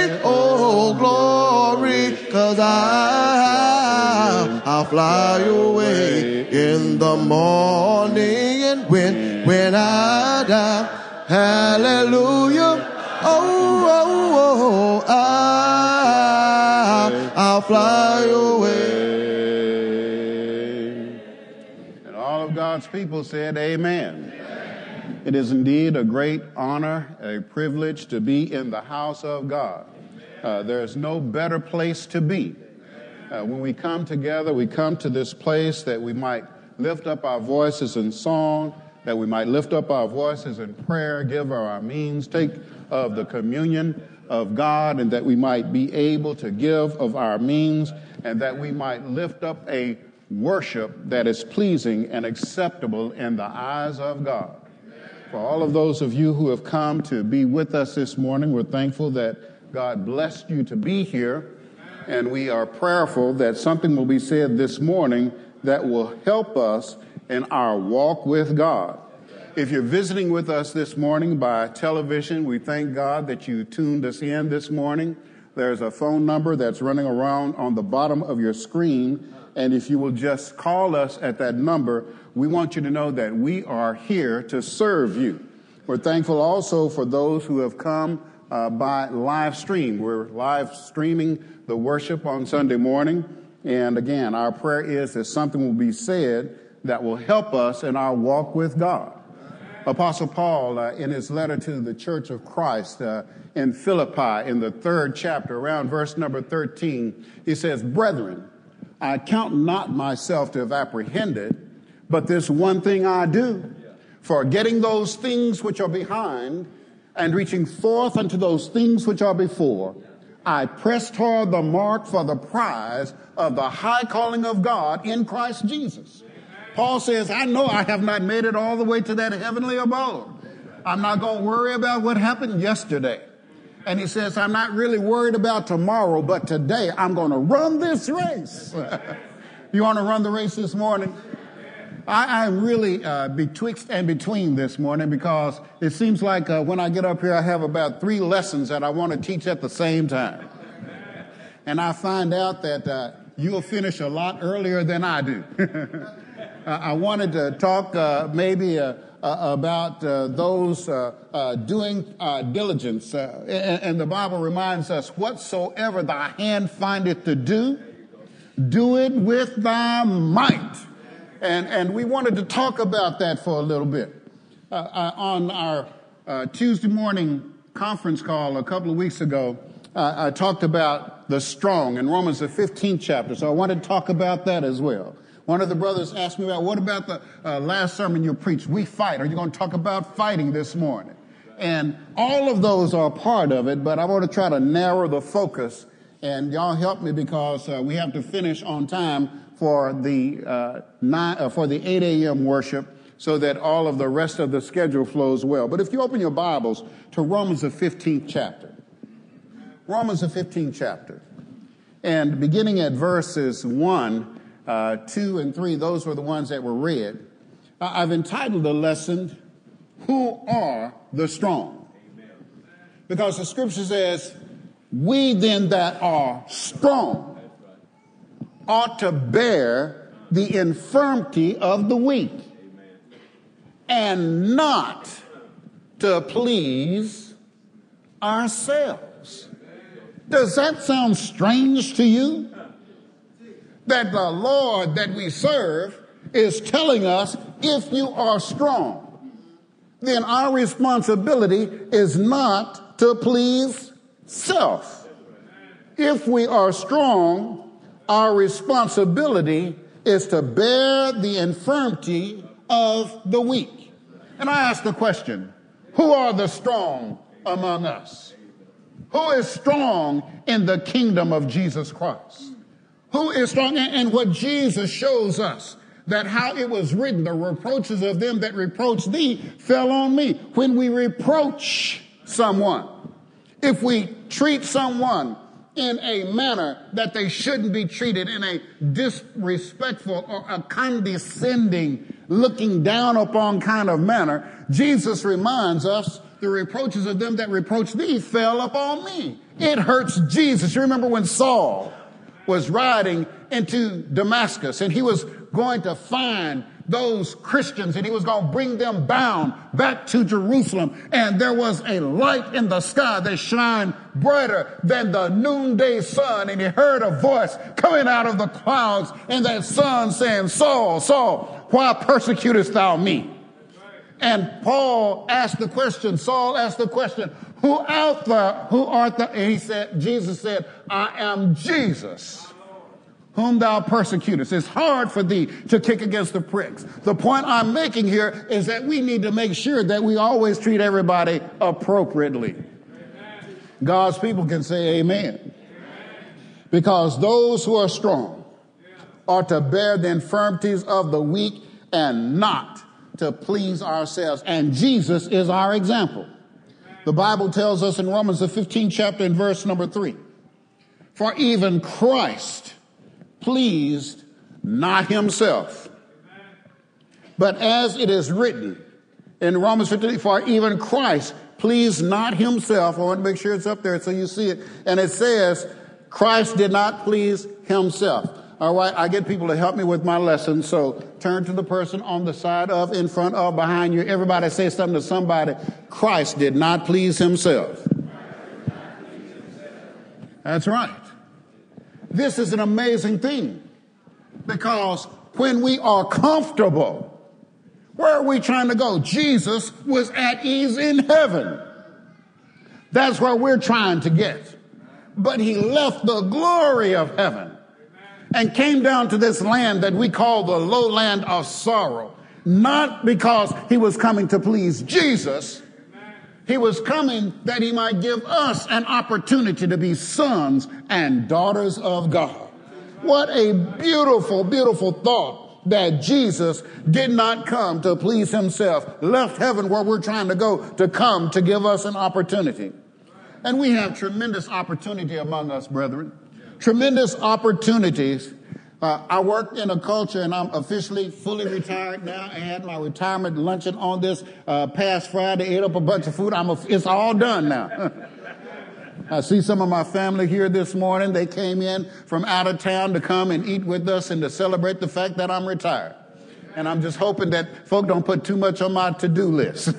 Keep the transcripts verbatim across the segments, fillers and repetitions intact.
and oh glory, 'cause I, I'll fly away in the morning, and when, when I die, hallelujah, oh, oh, oh, I, I'll fly away. And all of God's people said amen. It is indeed a great honor, a privilege to be in the house of God. Uh, there's no better place to be. Uh, when we come together, we come to this place that we might lift up our voices in song, that we might lift up our voices in prayer, give our means, take of the communion of God, and that we might be able to give of our means, and that we might lift up a worship that is pleasing and acceptable in the eyes of God. For all of those of you who have come to be with us this morning, we're thankful that God blessed you to be here, and we are prayerful that something will be said this morning that will help us in our walk with God. If you're visiting with us this morning by television, we thank God that you tuned us in this morning. There's a phone number that's running around on the bottom of your screen, and if you will just call us at that number, we want you to know that we are here to serve you. We're thankful also for those who have come uh, by live stream. We're live streaming the worship on Sunday morning. And again, our prayer is that something will be said that will help us in our walk with God. Apostle Paul, uh, in his letter to the Church of Christ uh, in Philippi, in the third chapter, around verse number thirteen, he says, "Brethren, I count not myself to have apprehended, but this one thing I do, forgetting those things which are behind and reaching forth unto those things which are before, I press toward the mark for the prize of the high calling of God in Christ Jesus." Paul says, I know I have not made it all the way to that heavenly abode. I'm not going to worry about what happened yesterday. And he says, I'm not really worried about tomorrow, but today I'm going to run this race. You want to run the race this morning? I, I'm really uh, betwixt and between this morning, because it seems like uh, when I get up here, I have about three lessons that I want to teach at the same time. And I find out that uh, you'll finish a lot earlier than I do. I wanted to talk uh, maybe uh, uh, about uh, those uh, uh, doing uh, diligence. Uh, and, and the Bible reminds us, whatsoever thy hand findeth to do, do it with thy might. And, and we wanted to talk about that for a little bit. Uh, uh, on our uh, Tuesday morning conference call a couple of weeks ago, uh, I talked about the strong in Romans, the fifteenth chapter. So I wanted to talk about that as well. One of the brothers asked me about, what about the uh, last sermon you preached? We fight. Are you going to talk about fighting this morning? And all of those are part of it, but I want to try to narrow the focus. And y'all help me, because uh, we have to finish on time for the uh, nine, uh, for the eight a.m. worship, so that all of the rest of the schedule flows well. But if you open your Bibles to Romans, the fifteenth chapter. Romans, the fifteenth chapter. And beginning at verses one, Uh, two and three, those were the ones that were read. Uh, I've entitled the lesson, Who Are the Strong? Because the scripture says, we then that are strong ought to bear the infirmity of the weak and not to please ourselves. Does that sound strange to you? That the Lord that we serve is telling us, if you are strong, then our responsibility is not to please self. If we are strong, our responsibility is to bear the infirmity of the weak. And I ask the question, who are the strong among us? Who is strong in the kingdom of Jesus Christ? Who is strong? And what Jesus shows us, that how it was written, the reproaches of them that reproach thee fell on me. When we reproach someone, if we treat someone in a manner that they shouldn't be treated, in a disrespectful or a condescending looking down upon kind of manner, Jesus reminds us, the reproaches of them that reproach thee fell upon me. It hurts Jesus. You remember when Saul was riding into Damascus and he was going to find those Christians and he was going to bring them bound back to Jerusalem. And there was a light in the sky that shined brighter than the noonday sun. And he heard a voice coming out of the clouds, and that son saying, Saul, Saul, why persecutest thou me? And Paul asked the question, Saul asked the question, who art thou? Who art thou? And he said, Jesus said, I am Jesus, whom thou persecutest. It's hard for thee to kick against the pricks. The point I'm making here is that we need to make sure that we always treat everybody appropriately. Amen. God's people can say amen. Amen. Because those who are strong are to bear the infirmities of the weak and not to please ourselves. And Jesus is our example. The Bible tells us in Romans, the fifteenth chapter, in verse number three, for even Christ pleased not himself, but as it is written in Romans fifteen, for even Christ pleased not himself. I want to make sure it's up there so you see it. And it says, Christ did not please himself. All right, I get people to help me with my lesson, so turn to the person on the side of, in front of, behind you. Everybody say something to somebody. Christ did not please himself. That's right. This is an amazing thing, because when we are comfortable, where are we trying to go? Jesus was at ease in heaven. That's where we're trying to get. But he left the glory of heaven and came down to this land that we call the lowland of sorrow, not because he was coming to please Jesus. He was coming that he might give us an opportunity to be sons and daughters of God. What a beautiful, beautiful thought, that Jesus did not come to please himself, left heaven where we're trying to go to come to give us an opportunity. And we have tremendous opportunity among us, brethren. Tremendous opportunities. Uh, I worked in a culture, and I'm officially fully retired now. I had my retirement luncheon on this uh, past Friday, ate up a bunch of food. I'm a, it's all done now. I see some of my family here this morning. They came in from out of town to come and eat with us and to celebrate the fact that I'm retired. And I'm just hoping that folk don't put too much on my to-do list.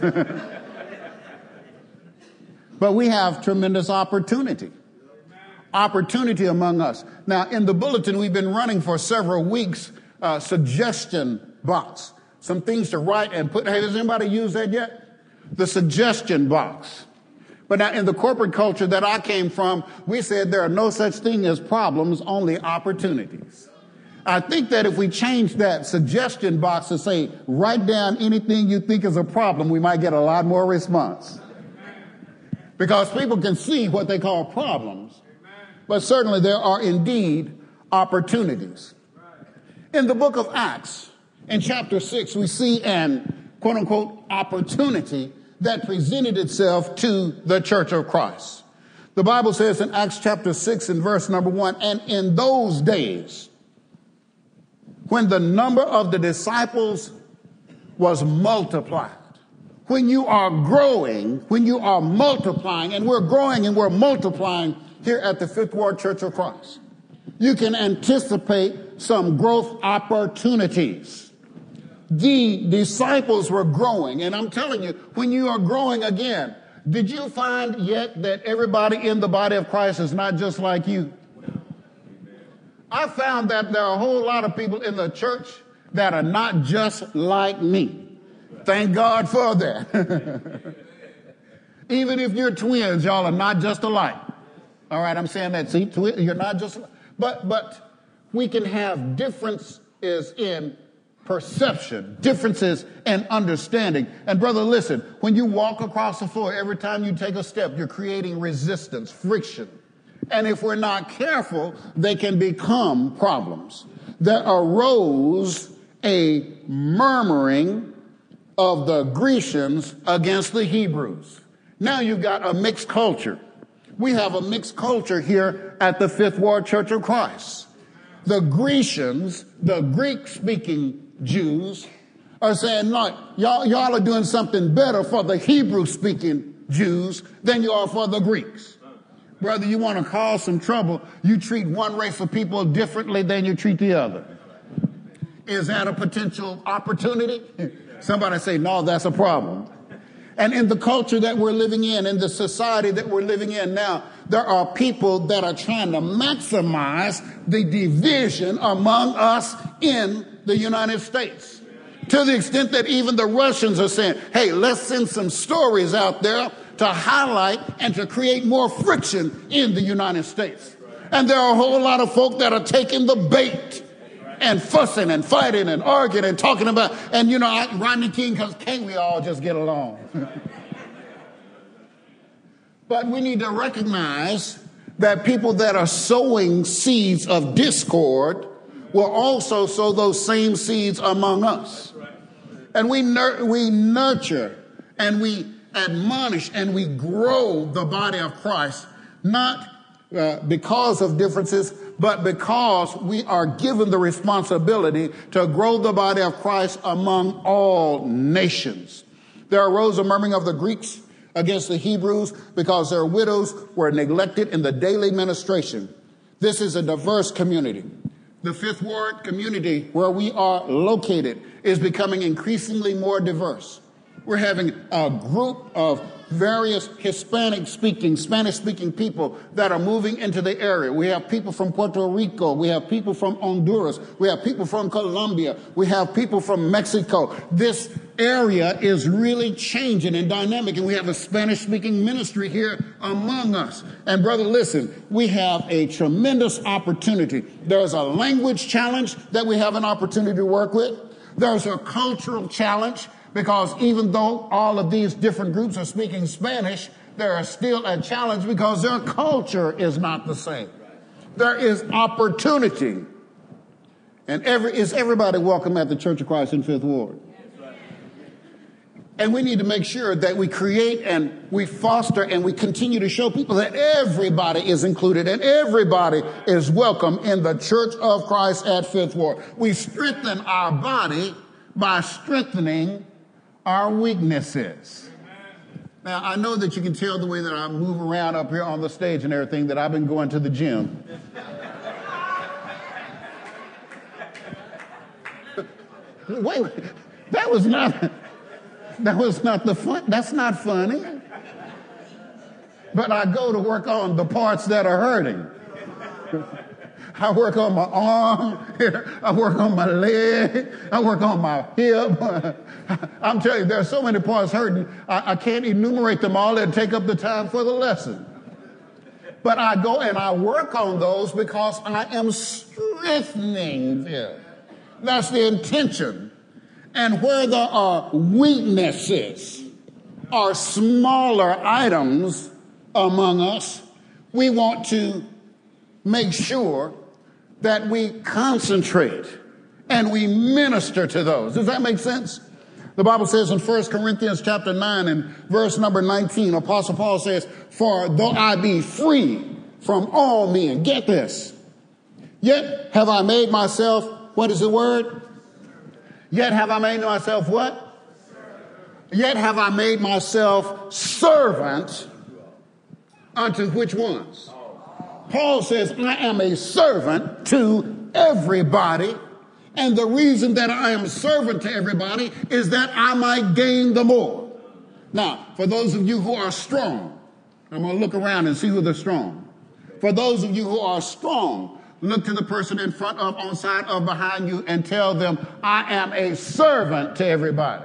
But we have tremendous opportunity. Opportunity among us. Now, in the bulletin, we've been running for several weeks, uh, suggestion box. Some things to write and put. Hey, has anybody used that yet? The suggestion box. But now, in the corporate culture that I came from, we said there are no such thing as problems, only opportunities. I think that if we change that suggestion box to say, write down anything you think is a problem, we might get a lot more response. Because people can see what they call problems. But certainly there are indeed opportunities. In the book of Acts, in chapter six, we see an quote-unquote opportunity that presented itself to the church of Christ. The Bible says in Acts chapter six and verse number one, and in those days, when the number of the disciples was multiplied. When you are growing, when you are multiplying, and we're growing and we're multiplying here at the Fifth Ward Church of Christ, you can anticipate some growth opportunities. The disciples were growing, and I'm telling you, when you are growing again, did you find yet that everybody in the body of Christ is not just like you? I found that there are a whole lot of people in the church that are not just like me. Thank God for that. Even if you're twins, y'all are not just alike. All right, I'm saying that. See, twi- you're not just alike. But, but we can have differences in perception, differences in understanding. And brother, listen, when you walk across the floor, every time you take a step, you're creating resistance, friction. And if we're not careful, they can become problems. There arose a murmuring of the Grecians against the Hebrews. Now you've got a mixed culture. We have a mixed culture here at the Fifth Ward Church of Christ. The Grecians, the Greek-speaking Jews, are saying, no, y'all, y'all are doing something better for the Hebrew-speaking Jews than you are for the Greeks. Brother, you want to cause some trouble, you treat one race of people differently than you treat the other. Is that a potential opportunity? Somebody say, no, that's a problem. And in the culture that we're living in, in the society that we're living in now, there are people that are trying to maximize the division among us in the United States. To the extent that even the Russians are saying, hey, let's send some stories out there to highlight and to create more friction in the United States. And there are a whole lot of folk that are taking the bait and fussing and fighting and arguing and talking about, and you know, I, Rodney King, because can't we all just get along? But we need to recognize that people that are sowing seeds of discord will also sow those same seeds among us. And we nur- we nurture and we admonish and we grow the body of Christ, not uh, because of differences, but because we are given the responsibility to grow the body of Christ among all nations. There arose a murmuring of the Greeks against the Hebrews because their widows were neglected in the daily ministration. This is a diverse community. The Fifth Ward community where we are located is becoming increasingly more diverse. We're having a group of various Hispanic-speaking, Spanish-speaking people that are moving into the area. We have people from Puerto Rico. We have people from Honduras. We have people from Colombia. We have people from Mexico. This area is really changing and dynamic, and we have a Spanish-speaking ministry here among us. And brother, listen, we have a tremendous opportunity. There's a language challenge that we have an opportunity to work with. There's a cultural challenge, because even though all of these different groups are speaking Spanish, there is still a challenge because their culture is not the same. There is opportunity. And every, is everybody welcome at the Church of Christ in Fifth Ward? And we need to make sure that we create and we foster and we continue to show people that everybody is included and everybody is welcome in the Church of Christ at Fifth Ward. We strengthen our body by strengthening our weaknesses. Now, I know that you can tell the way that I move around up here on the stage and everything that I've been going to the gym. Wait, wait, that was not, that was not the fun, that's not funny. But I go to work on the parts that are hurting. I work on my arm, I work on my leg, I work on my hip. I'm telling you, there are so many parts hurting, I, I can't enumerate them all and take up the time for the lesson. But I go and I work on those because I am strengthening them. That's the intention. And where there are weaknesses or smaller items among us, we want to make sure that we concentrate and we minister to those. Does that make sense? The Bible says in First Corinthians chapter nine and verse number nineteen, Apostle Paul says, for though I be free from all men, get this, yet have I made myself, what is the word? Yet have I made myself what? Yet have I made myself servant unto which ones? Paul says, I am a servant to everybody. And the reason that I am a servant to everybody is that I might gain the more. Now, for those of you who are strong, I'm going to look around and see who they're strong. For those of you who are strong, look to the person in front of, on side of, behind you and tell them, I am a servant to everybody.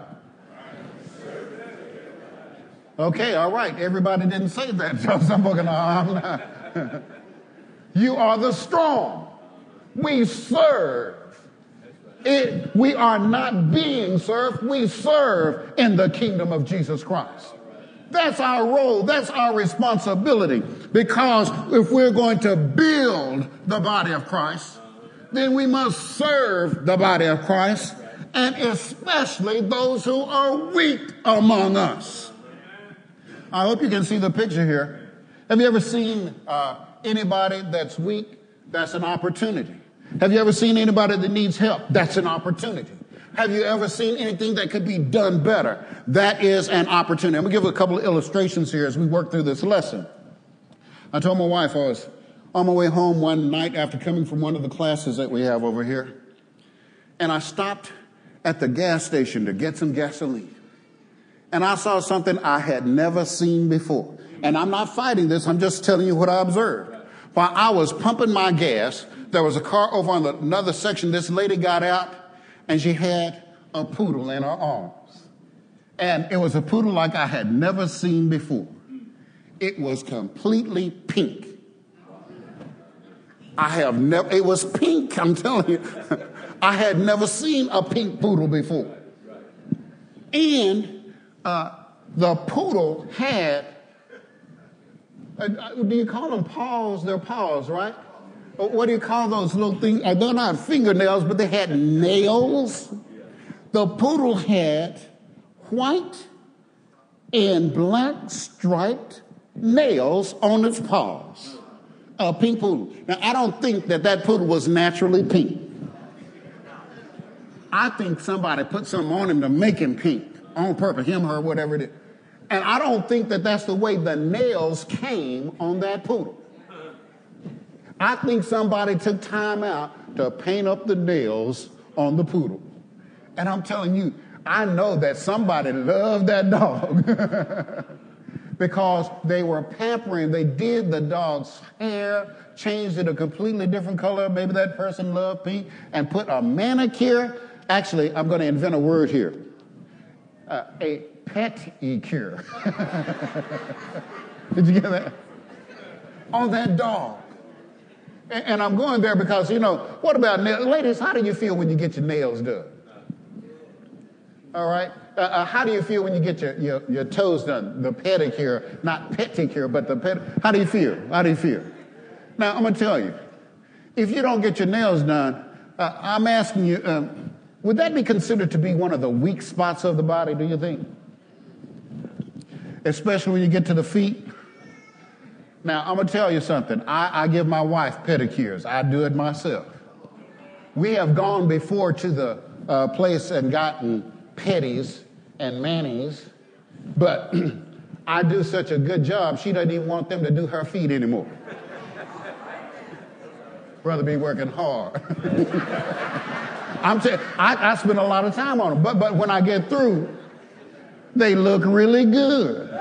Okay, all right. Everybody didn't say that. So some people, no, I'm not. You are the strong. We serve. It, we are not being served. We serve in the kingdom of Jesus Christ. That's our role. That's our responsibility. Because if we're going to build the body of Christ, then we must serve the body of Christ, and especially those who are weak among us. I hope you can see the picture here. Have you ever seen uh, anybody that's weak? That's an opportunity. Have you ever seen anybody that needs help? That's an opportunity. Have you ever seen anything that could be done better? That is an opportunity. I'm going to give a couple of illustrations here as we work through this lesson. I told my wife I was on my way home one night after coming from one of the classes that we have over here, and I stopped at the gas station to get some gasoline. And I saw something I had never seen before. And I'm not fighting this, I'm just telling you what I observed. While I was pumping my gas, there was a car over on the, another section. This lady got out, and she had a poodle in her arms. And it was a poodle like I had never seen before. It was completely pink. I have never, it was pink, I'm telling you. I had never seen a pink poodle before. And uh, the poodle had, uh, do you call them paws? They're paws, right? What do you call those little things? Uh, they're not fingernails, but they had nails. The poodle had white and black striped nails on its paws. A pink poodle. Now, I don't think that that poodle was naturally pink. I think somebody put something on him to make him pink on purpose, him, her, whatever it is. And I don't think that that's the way the nails came on that poodle. I think somebody took time out to paint up the nails on the poodle. And I'm telling you, I know that somebody loved that dog because they were pampering. They did the dog's hair, changed it a completely different color. Maybe that person loved pink and put a manicure. Actually, I'm going to invent a word here. Uh, a pedicure. Did you get that? On that dog. And, and I'm going there because, you know, what about nails? Ladies, how do you feel when you get your nails done? All right? Uh, uh, how do you feel when you get your, your, your toes done? The pedicure, not pedicure, but the ped. How do you feel? How do you feel? Now, I'm going to tell you, if you don't get your nails done, uh, I'm asking you, um, would that be considered to be one of the weak spots of the body, do you think? Especially when you get to the feet. Now, I'm going to tell you something. I, I give my wife pedicures. I do it myself. We have gone before to the uh, place and gotten pedis and manis, but I do such a good job, she doesn't even want them to do her feet anymore. Rather be working hard. I'm t- I, I spend a lot of time on them, but, but when I get through, they look really good.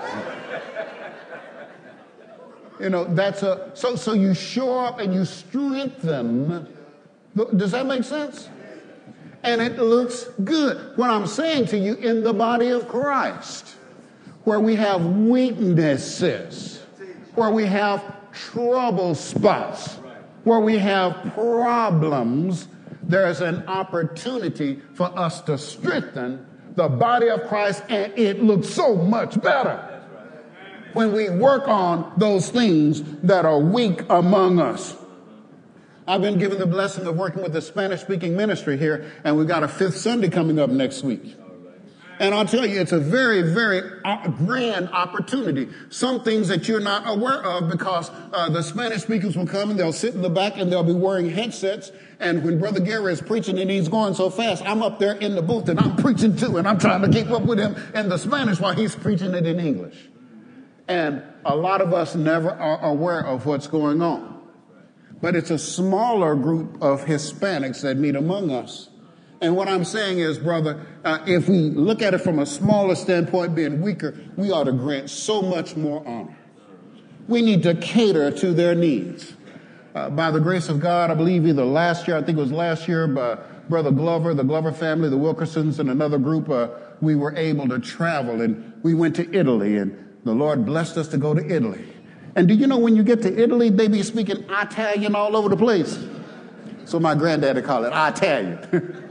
You know, that's a, so, so you shore up and you strengthen. Does that make sense? And it looks good. What I'm saying to you, in the body of Christ, where we have weaknesses, where we have trouble spots, where we have problems, there's an opportunity for us to strengthen the body of Christ, and it looks so much better when we work on those things that are weak among us. I've been given the blessing of working with the Spanish-speaking ministry here, and we've got a fifth Sunday coming up next week. And I'll tell you, it's a very, very grand opportunity. Some things that you're not aware of, because uh, the Spanish speakers will come and they'll sit in the back and they'll be wearing headsets. And when Brother Gary is preaching and he's going so fast, I'm up there in the booth and I'm preaching too, and I'm trying to keep up with him in the Spanish while he's preaching it in English. And a lot of us never are aware of what's going on. But it's a smaller group of Hispanics that meet among us. And what I'm saying is, brother, uh, if we look at it from a smaller standpoint, being weaker, we ought to grant so much more honor. We need to cater to their needs. Uh, by the grace of God, I believe either last year, I think it was last year, by Brother Glover, the Glover family, the Wilkersons, and another group, uh, we were able to travel, and we went to Italy, and the Lord blessed us to go to Italy. And do you know when you get to Italy, they be speaking Italian all over the place? So my granddaddy called it Italian.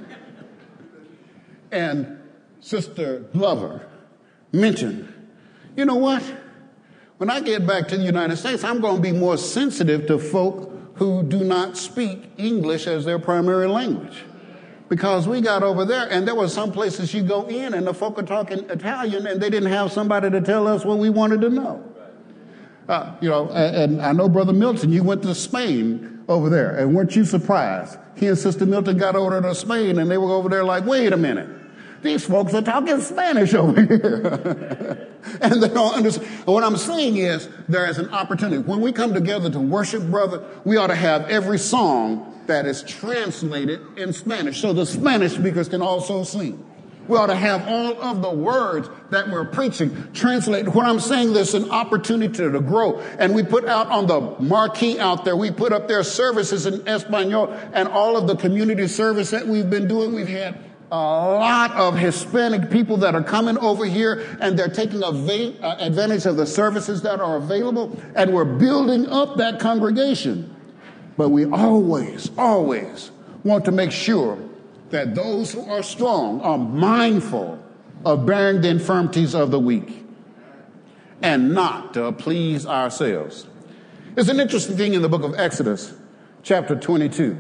And Sister Glover mentioned, you know what? When I get back to the United States, I'm going to be more sensitive to folk who do not speak English as their primary language. Because we got over there, and there were some places you go in, and the folk are talking Italian, and they didn't have somebody to tell us what we wanted to know. Uh, you know, and, and I know, Brother Milton, you went to Spain. over there. And weren't you surprised? He and Sister Milton got over to Spain, and they were over there like, wait a minute. These folks are talking Spanish over here. And they don't understand. What I'm saying is there is an opportunity. When we come together to worship, brother, we ought to have every song that is translated in Spanish so the Spanish speakers can also sing. We ought to have all of the words that we're preaching translated. When I'm saying there's an opportunity to grow, and we put out on the marquee out there, we put up their services in Espanol, and all of the community service that we've been doing, we've had a lot of Hispanic people that are coming over here, and they're taking advantage of the services that are available, and we're building up that congregation. But we always, always want to make sure that those who are strong are mindful of bearing the infirmities of the weak and not to please ourselves. There's an interesting thing in the book of Exodus, chapter twenty-two.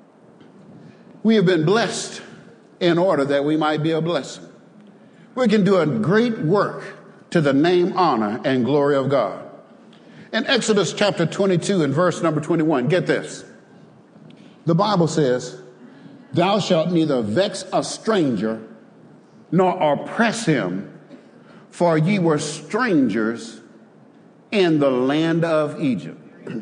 We have been blessed in order that we might be a blessing. We can do a great work to the name, honor, and glory of God. In Exodus chapter twenty-two and verse number twenty-one, get this. The Bible says, thou shalt neither vex a stranger nor oppress him, for ye were strangers in the land of Egypt.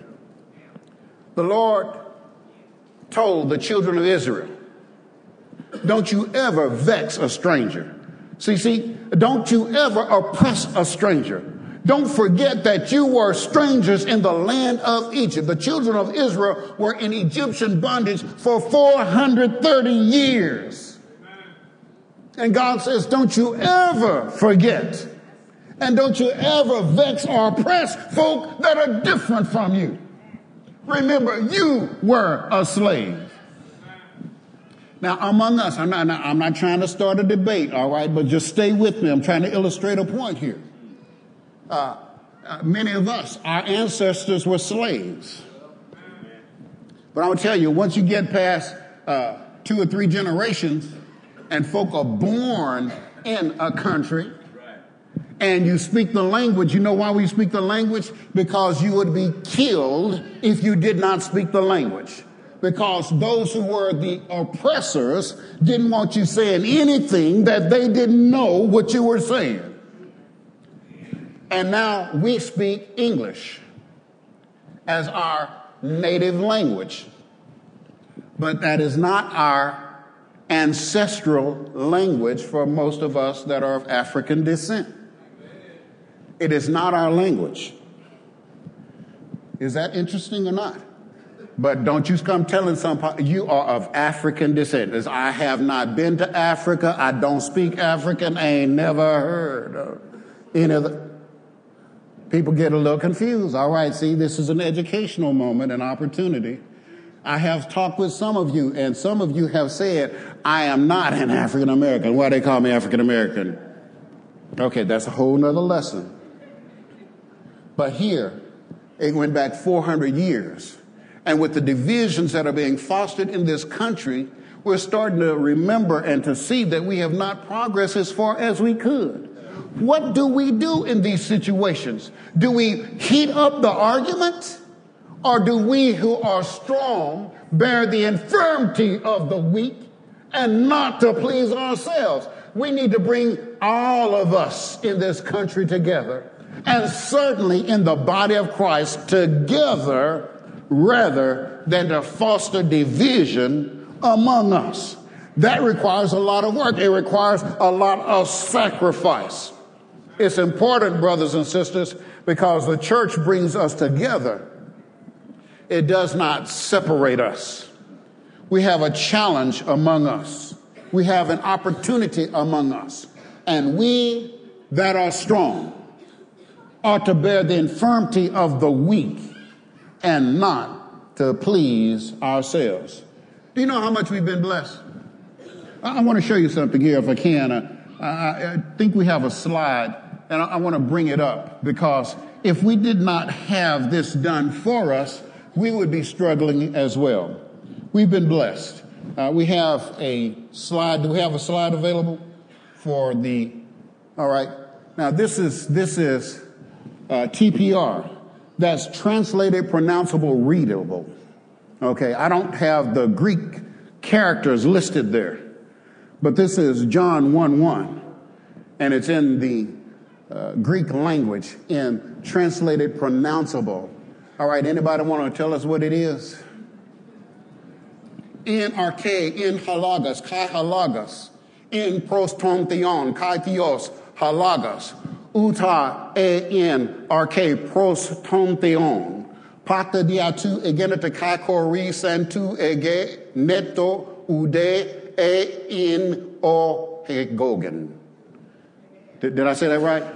The Lord told the children of Israel, don't you ever vex a stranger. See, see, don't you ever oppress a stranger. Don't forget that you were strangers in the land of Egypt. The children of Israel were in Egyptian bondage for four hundred thirty years. And God says, don't you ever forget. And don't you ever vex or oppress folk that are different from you. Remember, you were a slave. Now, among us, I'm not, I'm not trying to start a debate, all right, but just stay with me. I'm trying to illustrate a point here. Uh, uh, many of us, our ancestors were slaves. But I will tell you, once you get past uh, two or three generations and folk are born in a country and you speak the language, you know why we speak the language? Because you would be killed if you did not speak the language. Because those who were the oppressors didn't want you saying anything that they didn't know what you were saying. And now we speak English as our native language. But that is not our ancestral language for most of us that are of African descent. It is not our language. Is that interesting or not? But don't you come telling some, you are of African descent. As I have not been to Africa. I don't speak African. I ain't never heard of any of the. People get a little confused. All right, see, this is an educational moment, an opportunity. I have talked with some of you, and some of you have said, I am not an African American. Why they call me African American? Okay, that's a whole nother lesson. But here, it went back four hundred years. And with the divisions that are being fostered in this country, we're starting to remember and to see that we have not progressed as far as we could. What do we do in these situations? Do we heat up the argument? Or do we who are strong bear the infirmity of the weak and not to please ourselves? We need to bring all of us in this country together, and certainly in the body of Christ together, rather than to foster division among us. That requires a lot of work. It requires a lot of sacrifice. It's important, brothers and sisters, because the church brings us together. It does not separate us. We have a challenge among us. We have an opportunity among us. And we that are strong ought to bear the infirmity of the weak and not to please ourselves. Do you know how much we've been blessed? I, I want to show you something here if I can. Uh, I, I think we have a slide, and I, I want to bring it up because if we did not have this done for us, we would be struggling as well. We've been blessed. Uh, we have a slide. Do we have a slide available for the? All right. Now this is this is uh, T P R. That's translated, pronounceable, readable. Okay, I don't have the Greek characters listed there, but this is John one one, and it's in the uh, Greek language in translated pronounceable. All right, anybody want to tell us what it is? In arche, in halagos, kai halagos, in prostontheon, kai theos, halagos, uta e in arche prostontheon, pata diatu egenete kai kori santu ege neto ude e in o hegogen. Did, did I say that right?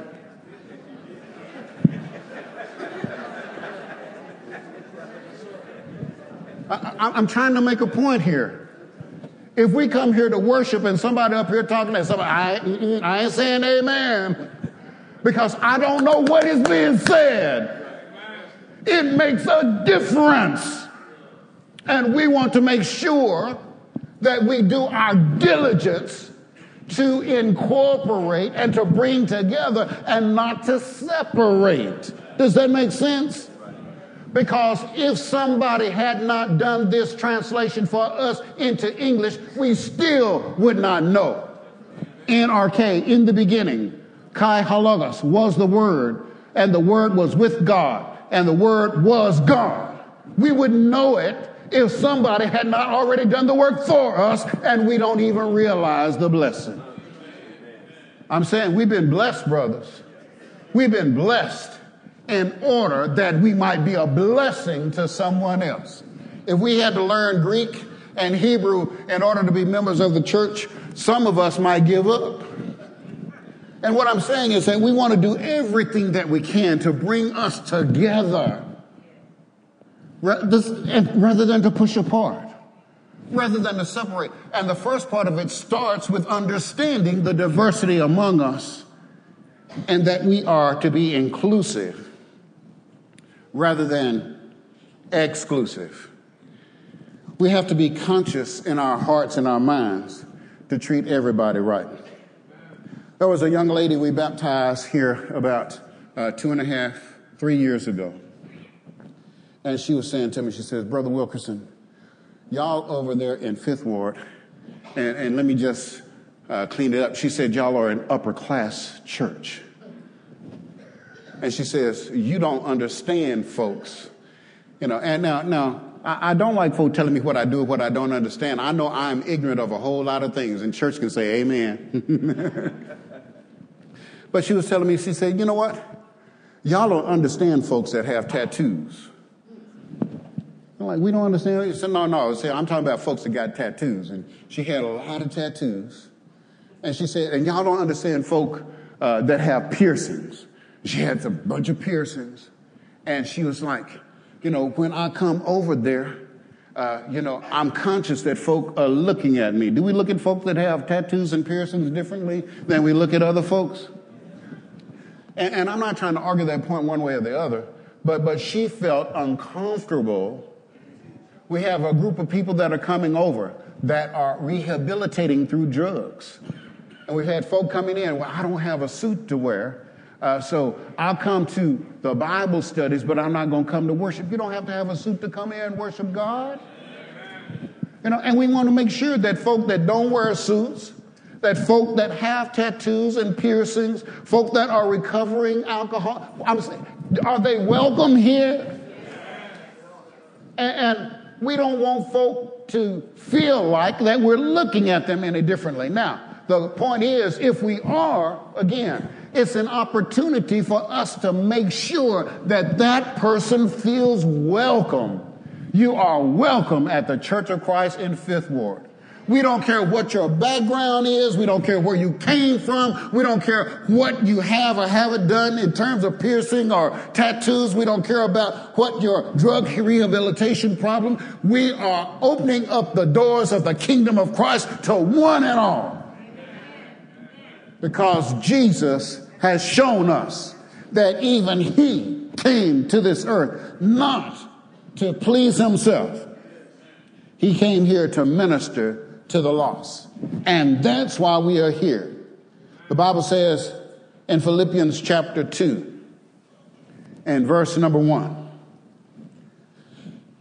I, I'm trying to make a point here. If we come here to worship and somebody up here talking to somebody, I, I ain't saying amen because I don't know what is being said. It makes a difference. And we want to make sure that we do our diligence to incorporate and to bring together and not to separate. Does that make sense? Because if somebody had not done this translation for us into English, we still would not know. N R K, in the beginning, Kai Halagos was the Word, and the Word was with God, and the Word was God. We wouldn't know it if somebody had not already done the work for us, and we don't even realize the blessing. I'm saying we've been blessed, brothers. We've been blessed in order that we might be a blessing to someone else. If we had to learn Greek and Hebrew in order to be members of the church, some of us might give up. And what I'm saying is that we want to do everything that we can to bring us together rather than to push apart, rather than to separate. And the first part of it starts with understanding the diversity among us and that we are to be inclusive rather than exclusive. We have to be conscious in our hearts and our minds to treat everybody right. There was a young lady we baptized here about uh, two and a half, three years ago. And she was saying to me, she says, Brother Wilkerson, y'all over there in Fifth Ward, and, and let me just uh, clean it up. She said, y'all are an upper class church. And she says, you don't understand, folks. You know, and now, now I, I don't like folk telling me what I do, what I don't understand. I know I'm ignorant of a whole lot of things, and church can say amen. But she was telling me, she said, you know what? Y'all don't understand folks that have tattoos. I'm like, we don't understand. She said, no, no. See, I'm talking about folks that got tattoos. And she had a lot of tattoos. And she said, and y'all don't understand folk uh, that have piercings. She had a bunch of piercings, and she was like, you know, when I come over there, uh, you know, I'm conscious that folk are looking at me. Do we look at folk that have tattoos and piercings differently than we look at other folks? And, and I'm not trying to argue that point one way or the other, but, but she felt uncomfortable. We have a group of people that are coming over that are rehabilitating through drugs. And we've had folk coming in, well, I don't have a suit to wear. Uh, so I'll come to the Bible studies, but I'm not going to come to worship. You don't have to have a suit to come here and worship God. You know, and we want to make sure that folk that don't wear suits, that folk that have tattoos and piercings, folk that are recovering alcohol, I'm saying, are they welcome here? And, and we don't want folk to feel like that we're looking at them any differently. Now, the point is, if we are, again, it's an opportunity for us to make sure that that person feels welcome. You are welcome at the Church of Christ in Fifth Ward. We don't care what your background is. We don't care where you came from. We don't care what you have or haven't done in terms of piercing or tattoos. We don't care about what your drug rehabilitation problem. We are opening up the doors of the kingdom of Christ to one and all. Because Jesus has shown us that even he came to this earth not to please himself. He came here to minister to the lost. And that's why we are here. The Bible says in Philippians chapter two and verse number one,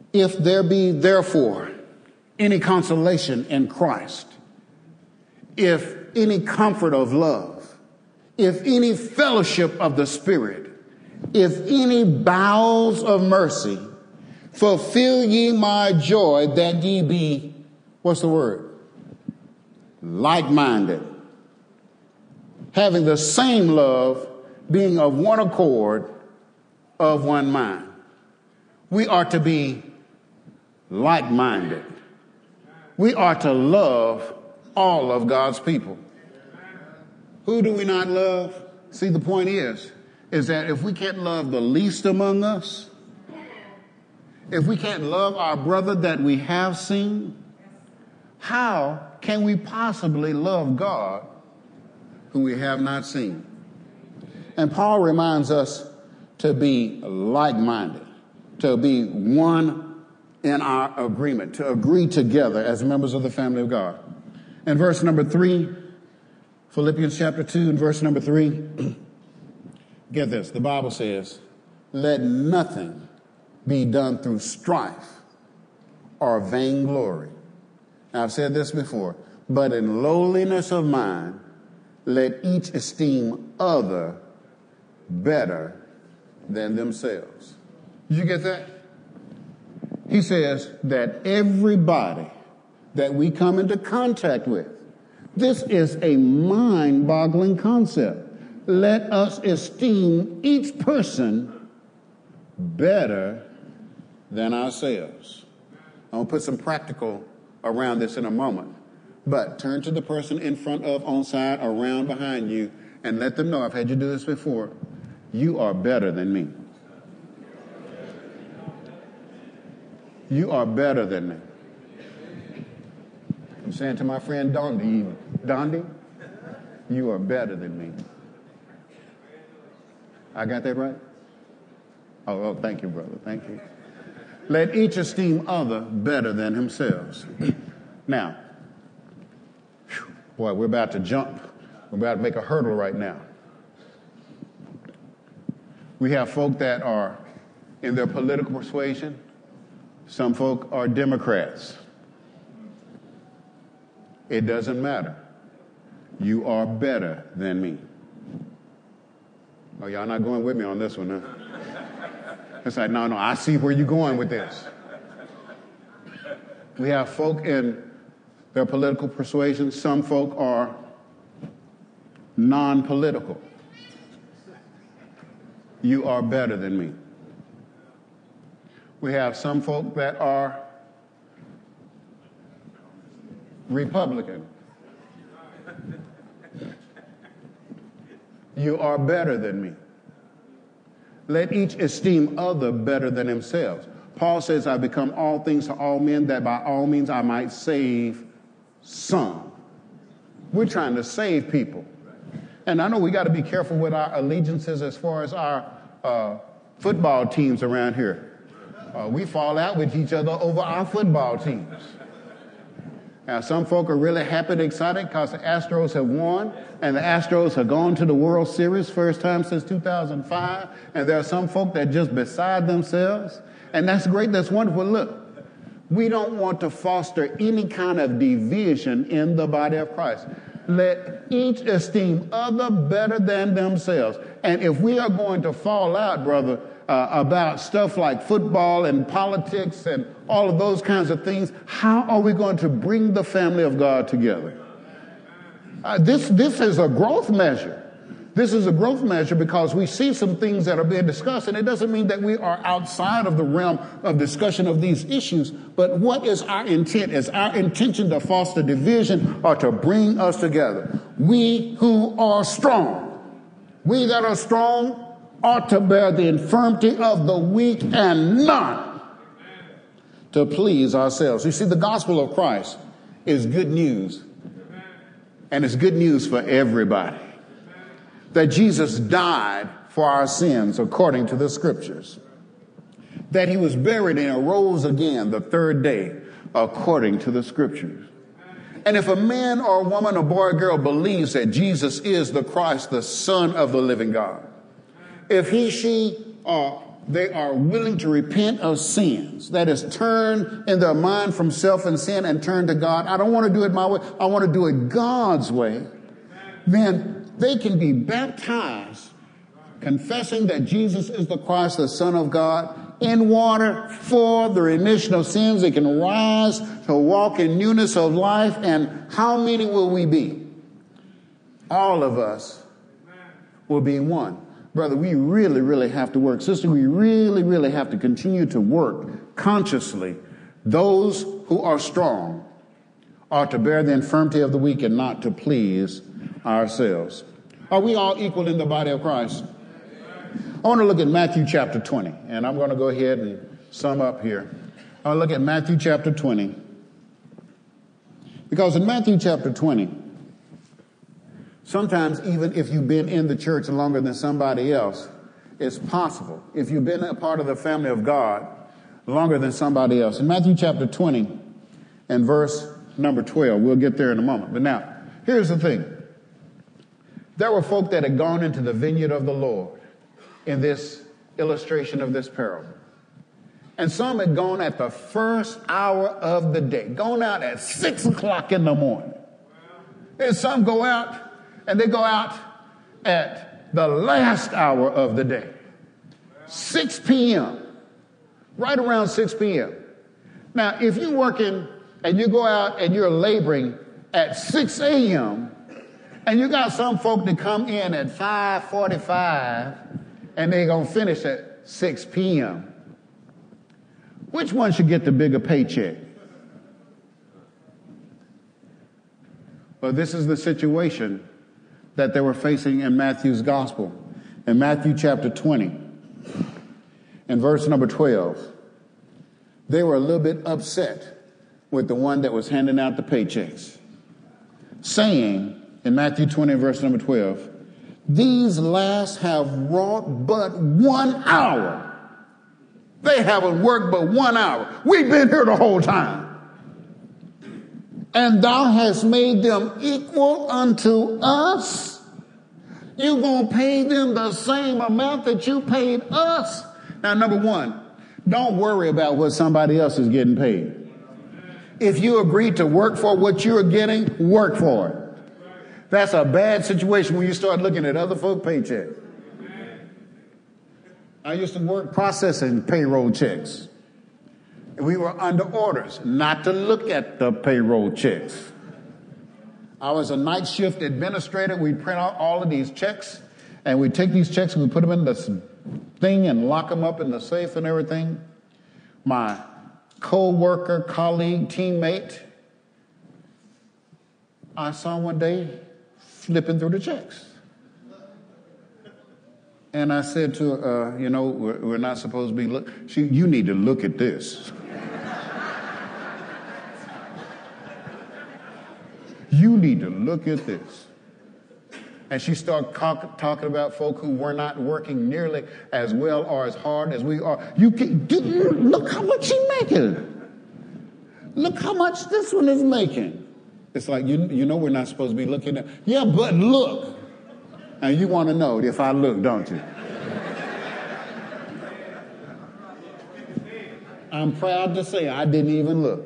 If there be therefore any consolation in Christ, if any comfort of love, if any fellowship of the Spirit, if any bowels of mercy, fulfill ye my joy that ye be, what's the word? Like-minded, having the same love, being of one accord, of one mind. We are to be like-minded. We are to love all of God's people. Who do we not love? See, the point is, is that if we can't love the least among us, if we can't love our brother that we have seen, how can we possibly love God who we have not seen? And Paul reminds us to be like-minded, to be one in our agreement, to agree together as members of the family of God. In verse number three, Philippians chapter two and verse number three, get this, the Bible says, let nothing be done through strife or vainglory. Now, I've said this before, but in lowliness of mind, let each esteem other better than themselves. Did you get that? He says that everybody that we come into contact with, this is a mind-boggling concept. Let us esteem each person better than ourselves. I'm going to put some practical around this in a moment. But turn to the person in front of, on side, around, behind you, and let them know, I've had you do this before, you are better than me. You are better than me. I'm saying to my friend Dondi, even, Dondi, you are better than me. I got that right? Oh, oh, thank you, brother. Thank you. Let each esteem other better than themselves. Now, whew, boy, we're about to jump. We're about to make a hurdle right now. We have folk that are in their political persuasion. Some folk are Democrats. It doesn't matter. You are better than me. Oh, y'all not going with me on this one, huh? It's like, no, no, I see where you're going with this. We have folk in their political persuasion. Some folk are non-political. You are better than me. We have some folk that are Republican. You are better than me. Let each esteem other better than themselves. Paul says, I become all things to all men, that by all means I might save some. We're trying to save people. And I know we got to be careful with our allegiances as far as our uh, football teams around here. Uh, we fall out with each other over our football teams. Now, some folk are really happy and excited because the Astros have won, and the Astros have gone to the World Series first time since two thousand five, and there are some folk that are just beside themselves, and that's great, that's wonderful. Look, we don't want to foster any kind of division in the body of Christ. Let each esteem other better than themselves. And if we are going to fall out, brother, Uh, about stuff like football and politics and all of those kinds of things, how are we going to bring the family of God together? Uh, this, this is a growth measure. This is a growth measure because we see some things that are being discussed, and it doesn't mean that we are outside of the realm of discussion of these issues, but what is our intent? Is our intention to foster division or to bring us together? We who are strong, we that are strong, ought to bear the infirmity of the weak and not to please ourselves. You see, the gospel of Christ is good news, and it's good news for everybody. That Jesus died for our sins according to the scriptures. That he was buried and arose again the third day according to the scriptures. And if a man or a woman, a boy or girl believes that Jesus is the Christ, the Son of the living God, if he, she, uh, they are willing to repent of sins, that is, turn in their mind from self and sin and turn to God. I don't want to do it my way. I want to do it God's way. Then they can be baptized, confessing that Jesus is the Christ, the Son of God, in water for the remission of sins. They can rise to walk in newness of life. And how many will we be? All of us will be one. Brother, we really, really have to work. Sister, we really, really have to continue to work consciously. Those who are strong are to bear the infirmity of the weak and not to please ourselves. Are we all equal in the body of Christ? I want to look at Matthew chapter twenty, and I'm going to go ahead and sum up here. I want to look at Matthew chapter twenty, because in Matthew chapter twenty, sometimes even if you've been in the church longer than somebody else, it's possible. If you've been a part of the family of God longer than somebody else. In Matthew chapter twenty and verse number twelve, we'll get there in a moment. But now, here's the thing. There were folk that had gone into the vineyard of the Lord in this illustration of this parable. And some had gone at the first hour of the day, gone out at six o'clock in the morning. And some go out, and they go out at the last hour of the day, six p.m., right around six p.m. Now, if you're working and you go out and you're laboring at six a.m., and you got some folk that come in at five forty-five, and they're going to finish at six p.m., which one should get the bigger paycheck? Well, this is the situation that they were facing in Matthew's gospel. In Matthew chapter twenty, and verse number twelve, they were a little bit upset with the one that was handing out the paychecks, saying in Matthew twenty, verse number twelve, these last have wrought but one hour. They haven't worked but one hour. We've been here the whole time. And thou hast made them equal unto us. You're going to pay them the same amount that you paid us. Now, number one, don't worry about what somebody else is getting paid. If you agree to work for what you're getting, work for it. That's a bad situation when you start looking at other folk paychecks. I used to work processing payroll checks. We were under orders not to look at the payroll checks. I was a night shift administrator. We'd print out all of these checks, and we'd take these checks and we'd put them in this thing and lock them up in the safe and everything. My co-worker, colleague, teammate, I saw one day flipping through the checks. And I said to her, uh, you know, we're, we're not supposed to be look. She, you need to look at this. You need to look at this. And she started talk, talking about folk who were not working nearly as well or as hard as we are. You can, do, look how much she's making. Look how much this one is making. It's like, you, you know we're not supposed to be looking at. Yeah, but look. And you want to know if I look, don't you? I'm proud to say I didn't even look.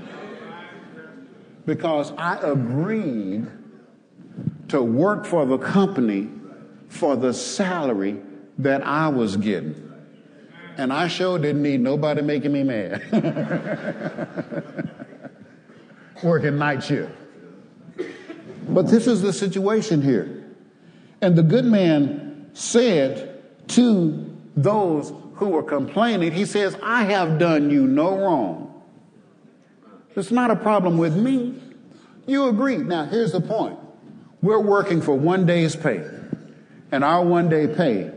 Because I agreed to work for the company for the salary that I was getting. And I sure didn't need nobody making me mad. Working night shift. But this is the situation here. And the good man said to those who were complaining, he says, I have done you no wrong. It's not a problem with me. You agree. Now, here's the point. We're working for one day's pay. And our one day pay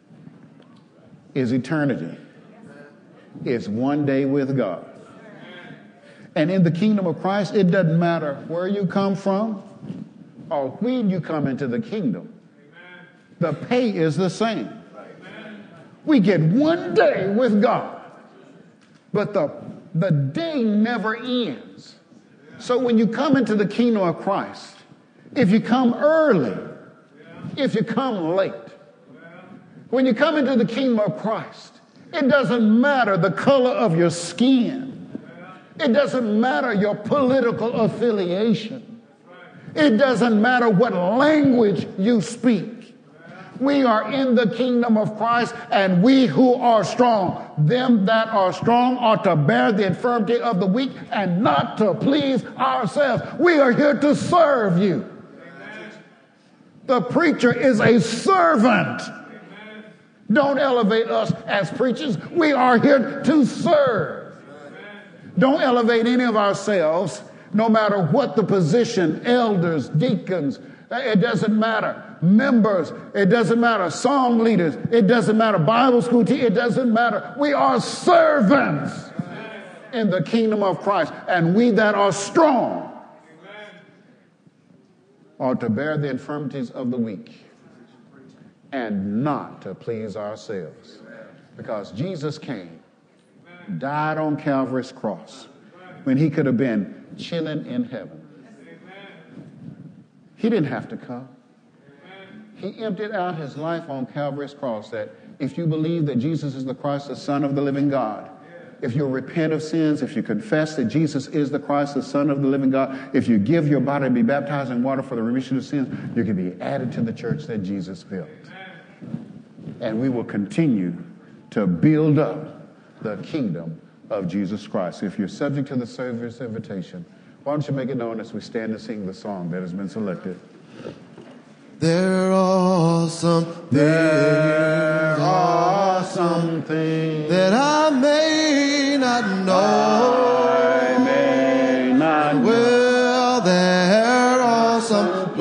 is eternity. It's one day with God. And in the kingdom of Christ, it doesn't matter where you come from or when you come into the kingdom. The pay is the same. We get one day with God, but the, the day never ends. So when you come into the kingdom of Christ, if you come early, if you come late, when you come into the kingdom of Christ, It doesn't matter the color of your skin. It doesn't matter your political affiliation. It doesn't matter what language you speak. We are in the kingdom of Christ, and we who are strong, them that are strong ought to bear the infirmity of the weak and not to please ourselves. We are here to serve you. The preacher is a servant. Don't elevate us as preachers. We are here to serve. Don't elevate any of ourselves, no matter what the position, elders, deacons, it doesn't matter. Members, it doesn't matter. Song leaders, it doesn't matter. Bible school teachers, it doesn't matter. We are servants in the kingdom of Christ. And we that are strong are to bear the infirmities of the weak and not to please ourselves. Because Jesus came, died on Calvary's cross when he could have been chilling in heaven. He didn't have to come. He emptied out his life on Calvary's cross, that if you believe that Jesus is the Christ, the Son of the living God, if you repent of sins, if you confess that Jesus is the Christ, the Son of the living God, if you give your body to be baptized in water for the remission of sins, you can be added to the church that Jesus built. And we will continue to build up the kingdom of Jesus Christ. If you're subject to the service invitation, why don't you make it known as we stand and sing the song that has been selected? There are some things, there are some things that I may not know. I may not know. Well, there are some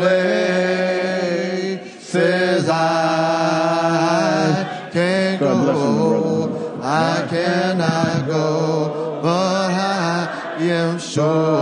places I can't go. I cannot go, but I am sure